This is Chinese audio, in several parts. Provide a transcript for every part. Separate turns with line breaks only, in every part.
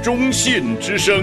忠信之声。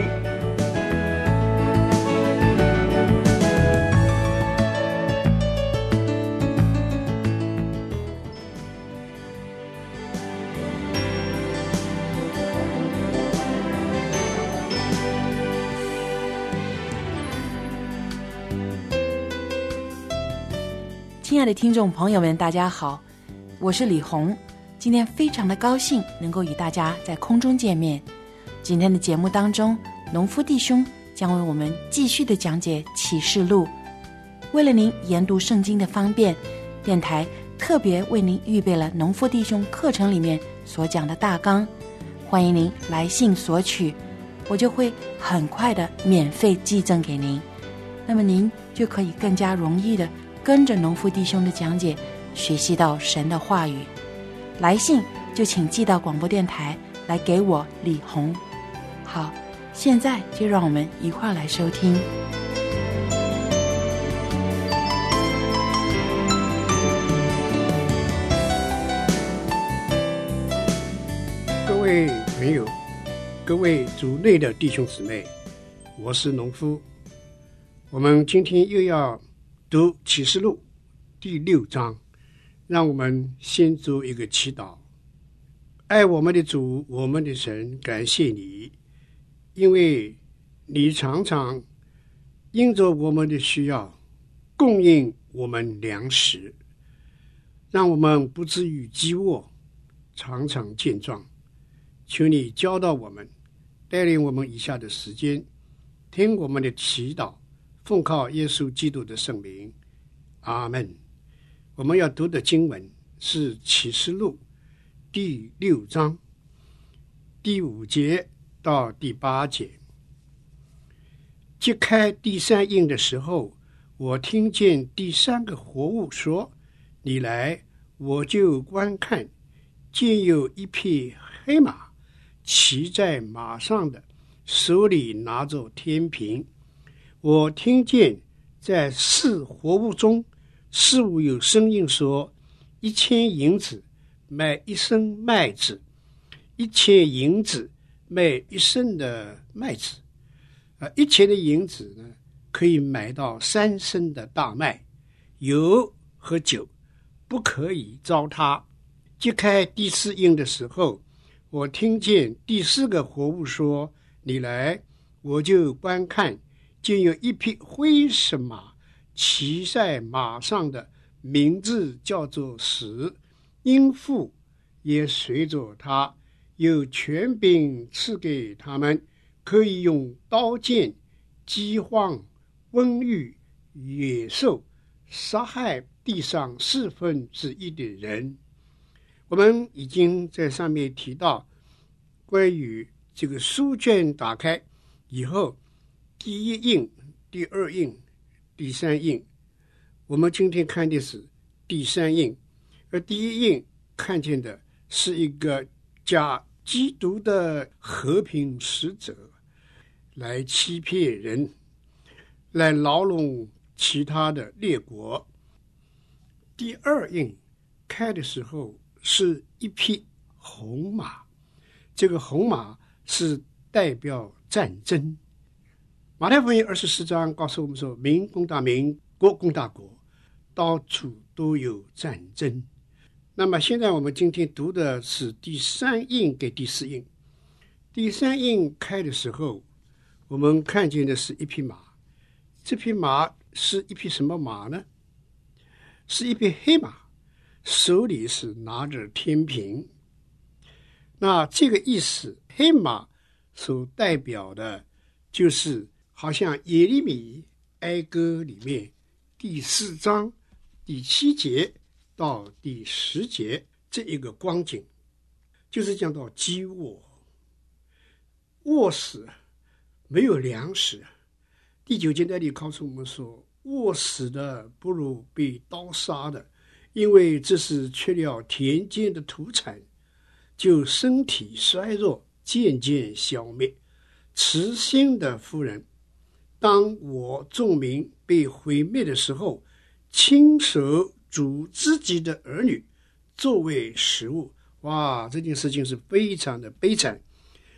亲爱的听众朋友们，大家好，我是李红。今天非常的高兴能够与大家在空中见面。今天的节目当中，农夫弟兄将为我们继续的讲解启示录。为了您研读圣经的方便，电台特别为您预备了农夫弟兄课程里面所讲的大纲，欢迎您来信索取，我就会很快的免费寄赠给您。那么您就可以更加容易的跟着农夫弟兄的讲解，学习到神的话语。来信就请寄到广播电台来给我李红。好，现在就让我们一块来收听。
各位朋友，各位主内的弟兄姊妹，我是农夫。我们今天又要读启示录第6章，让我们先做一个祈祷。爱我们的主，我们的神，感谢你，因为你常常因着我们的需要供应我们粮食，让我们不至于饥饿，常常健壮。求你教导我们，带领我们以下的时间，听我们的祈祷，奉靠耶稣基督的圣名，阿们。我们要读的经文是启示录第6章第5节到第8节。揭开第3印的时候，我听见第3个活物说：你来，我就观看，见有一匹黑马，骑在马上的，手里拿着天平。我听见在4活物中似乎有声音说：1000银子买1升麦子，1000银子买1升的麦子。1000的银子呢，可以买到3升的大麦，油和酒不可以糟蹋。揭开第4印的时候，我听见第4个活物说：你来，我就观看，见有一匹灰色马，骑在马上的，名字叫做死，阴父也随着他，有权柄赐给他们，可以用刀剑、饥荒、瘟疫、野兽杀害地上1/4的人。我们已经在上面提到，关于这个书卷打开以后，第1印、第2印、第3印。我们今天看的是第3印，而第1印看见的是一个假基督的和平使者，来欺骗人，来牢笼其他的列国。第2印开的时候是一匹红马，这个红马是代表战争。马太福音24章告诉我们说，民攻打民，国攻打国，到处都有战争。那么现在我们今天读的是第3印给第4印。第3印开的时候，我们看见的是一匹马。这匹马是一匹什么马呢？是一匹黑马，手里是拿着天平。那这个意思，黑马所代表的就是好像耶利米哀歌里面第4章第7节到第10节这一个光景，就是讲到饥饿，饿死，没有粮食。第9节那里告诉我们说，饿死的不如被刀杀的，因为这是缺了田间的土产，就身体衰弱，渐渐消灭。慈心的妇人，当我众民被毁灭的时候，亲手煮自己的儿女作为食物。哇，这件事情是非常的悲惨。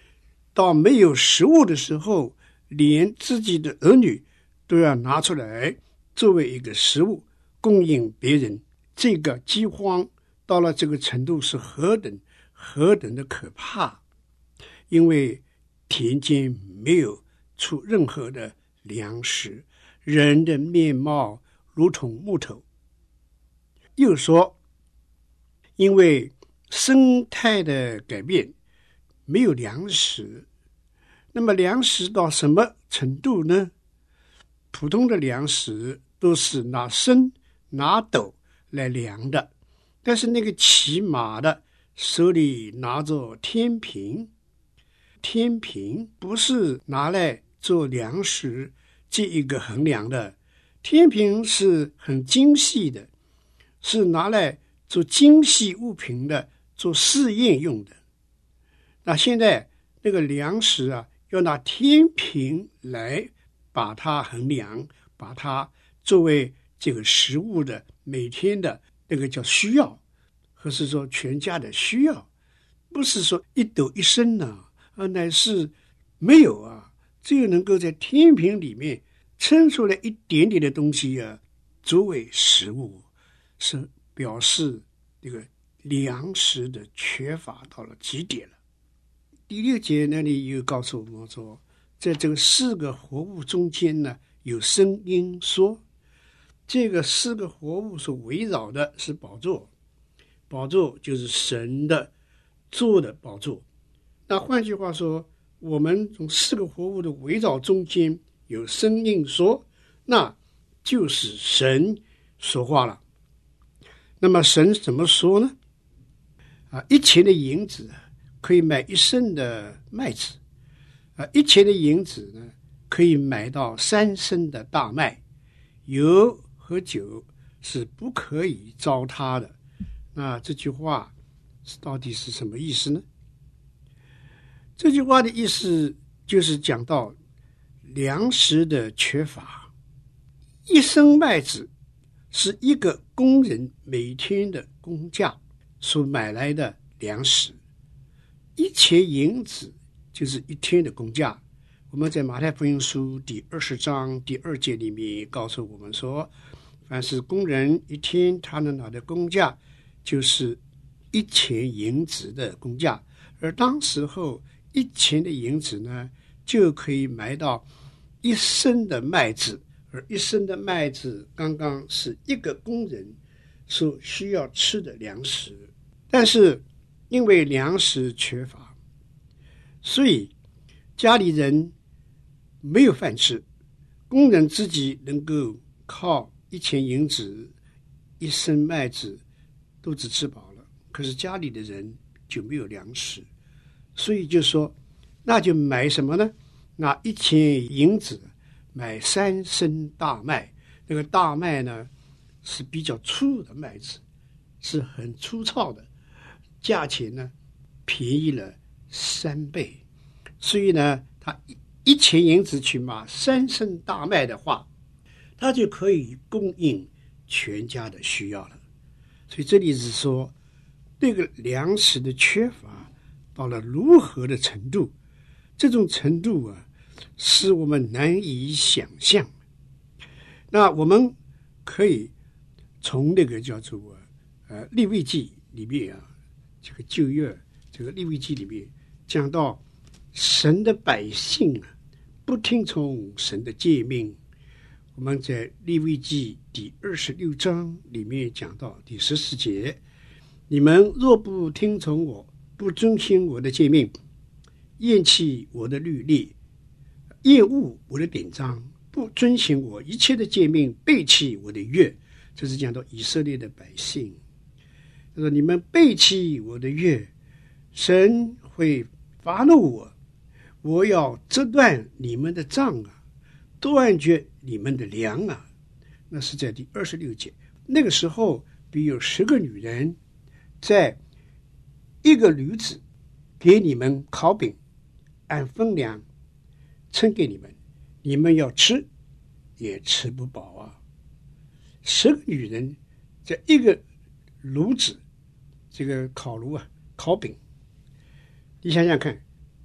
到没有食物的时候，连自己的儿女都要拿出来作为一个食物供应别人。这个饥荒到了这个程度是何等的可怕，因为田间没有出任何的粮食，人的面貌如同木头。又说因为生态的改变没有粮食，那么粮食到什么程度呢？普通的粮食都是拿升拿斗来量的，但是那个骑马的手里拿着天平，天平不是拿来做粮食这一个衡量的，天平是很精细的，是拿来做精细物品的，做试验用的。那现在那个粮食啊，要拿天平来把它衡量，把它作为这个食物的每天的那个叫需要，或是说全家的需要，不是说一斗一升乃是没有啊，只有能够在天平里面称出来一点点的东西啊，作为食物，是表示这个粮食的缺乏到了极点了。第6节那里又告诉我们说，在这个4个活物中间呢，有声音说，这个4个活物所围绕的是宝座，宝座就是神的做的宝座。那换句话说，我们从4个活物的围绕中间有声音说，那就是神说话了。那么神怎么说呢？1钱的银子可以买1升的麦子，1钱的银子呢，可以买到3升的大麦，油和酒是不可以糟蹋的。那这句话到底是什么意思呢？这句话的意思就是讲到粮食的缺乏。1升麦子是一个工人每天的工价所买来的粮食，1钱银子就是1天的工价。我们在马太福音书第20章第2节里面告诉我们说，凡是工人1天他能拿的工价就是1钱银子的工价，而当时候1钱的银子呢，就可以买到1升的麦子，而1升的麦子刚刚是一个工人所需要吃的粮食。但是因为粮食缺乏，所以家里人没有饭吃，工人自己能够靠1钱银子1升麦子都只吃饱了，可是家里的人就没有粮食，所以就说那就买什么呢？拿1钱银子买3升大麦。那个大麦呢是比较粗的麦子，是很粗糙的，价钱呢便宜了3倍。所以呢他1钱银子去买3升大麦的话，他就可以供应全家的需要了。所以这里是说这个粮食的缺乏到了如何的程度，这种程度啊使我们难以想象。那我们可以从那个叫做利未记里面啊，这个旧约这个利未记里面讲到神的百姓啊不听从神的诫命。我们在利未记第26章里面讲到第14节，你们若不听从我，不遵行我的诫命，厌弃我的律例，厌恶我的典章，不遵行我一切的诫命，背弃我的约，这是讲到以色列的百姓。他说你们背弃我的约，神会发怒我，我要折断你们的杖啊，断绝你们的粮啊。那是在第26节。那个时候比有10个女人在一个驴子给你们烤饼，按分量称给你们，你们要吃也吃不饱啊。10个女人在一个炉子，这个烤炉啊，烤饼，你想想看，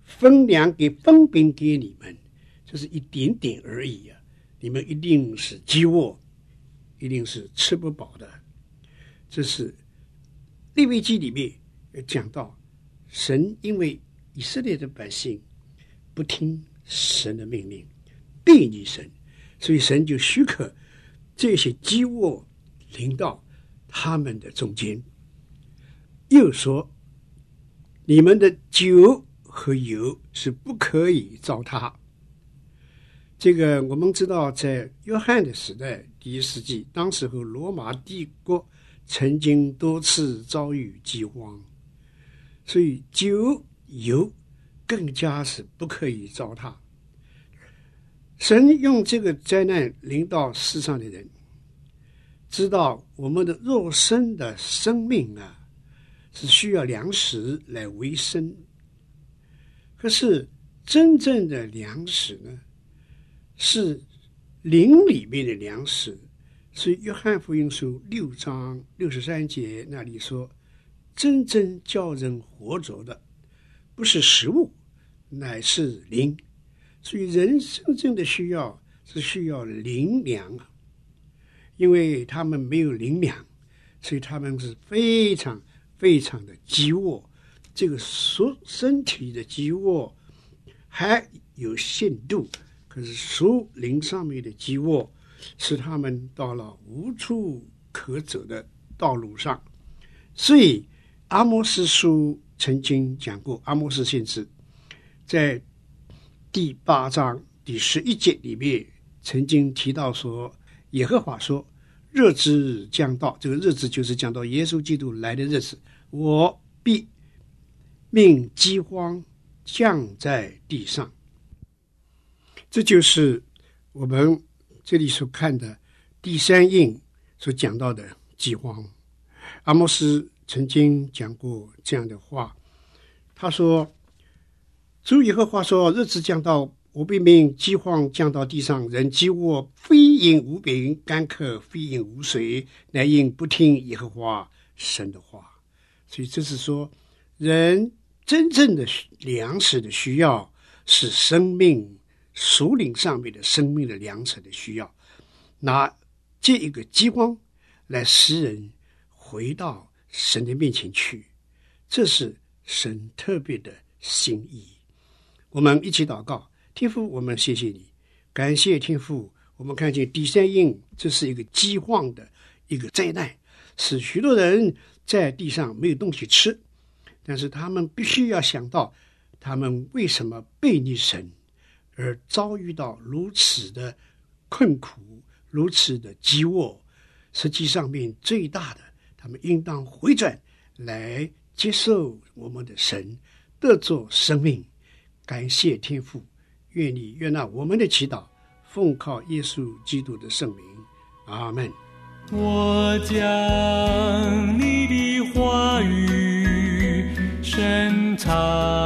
分粮给分饼给你们，就是一点点而已啊！你们一定是饥饿，一定是吃不饱的。这是利未记里面讲到，神因为以色列的百姓不听神的命令，背逆神，所以神就许可这些饥饿临到他们的中间。又说，你们的酒和油是不可以糟蹋。这个我们知道，在约翰的时代，第1世纪，当时候罗马帝国曾经多次遭遇饥荒，所以酒油更加是不可以糟蹋。神用这个灾难临到世上的人，知道我们的肉身的生命啊，是需要粮食来维生。可是真正的粮食呢，是灵里面的粮食。所以约翰福音书6章63节那里说，真正叫人活着的不是食物，乃是灵。所以人真正的需要是需要灵粮啊，因为他们没有灵粮，所以他们是非常非常的饥饿。这个属身体的饥饿还有限度，可是属灵上面的饥饿使他们到了无处可走的道路上。所以阿摩司书曾经讲过，阿摩司先知在第8章第11节里面曾经提到说，耶和华说，日子将到，这个日子就是讲到耶稣基督来的日子，我必命饥荒降在地上。这就是我们这里所看的第3印所讲到的饥荒。阿摩司曾经讲过这样的话，他说，主耶和华说，日子将到，我必命饥荒降到地上，人饥饿，非因无饼，干渴，非因无水，乃因不听耶和华神的话。所以这是说，人真正的粮食的需要是生命属灵上面的生命的粮食的需要，拿这一个饥荒来使人回到神的面前去，这是神特别的心意。我们一起祷告，天父，我们谢谢你，感谢天父，我们看见第3印，这是一个饥荒的一个灾难，使许多人在地上没有东西吃，但是他们必须要想到，他们为什么背逆神而遭遇到如此的困苦，如此的饥饿。实际上面最大的，他们应当回转来接受我们的神，得着生命。感谢天父，愿你悦纳我们的祈祷，奉靠耶稣基督的圣名，阿们。
我将你的话语深藏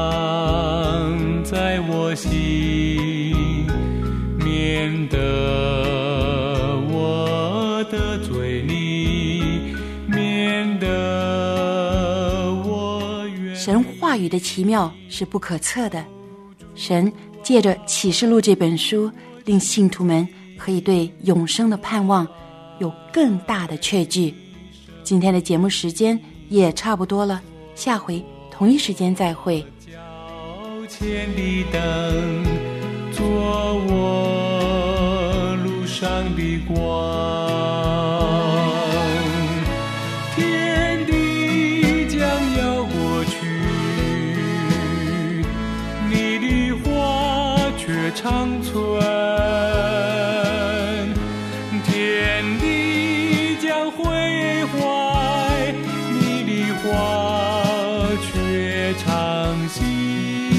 在我心，免得我得罪你，免得我怨。
神话语的奇妙是不可测的。神借着启示录这本书，令信徒们可以对永生的盼望有更大的确据。今天的节目时间也差不多了，下回同一时间再会。
脚前的灯，做我路上的光。天地将要过去，你的话却长存。天地将毁坏，你的话却长新。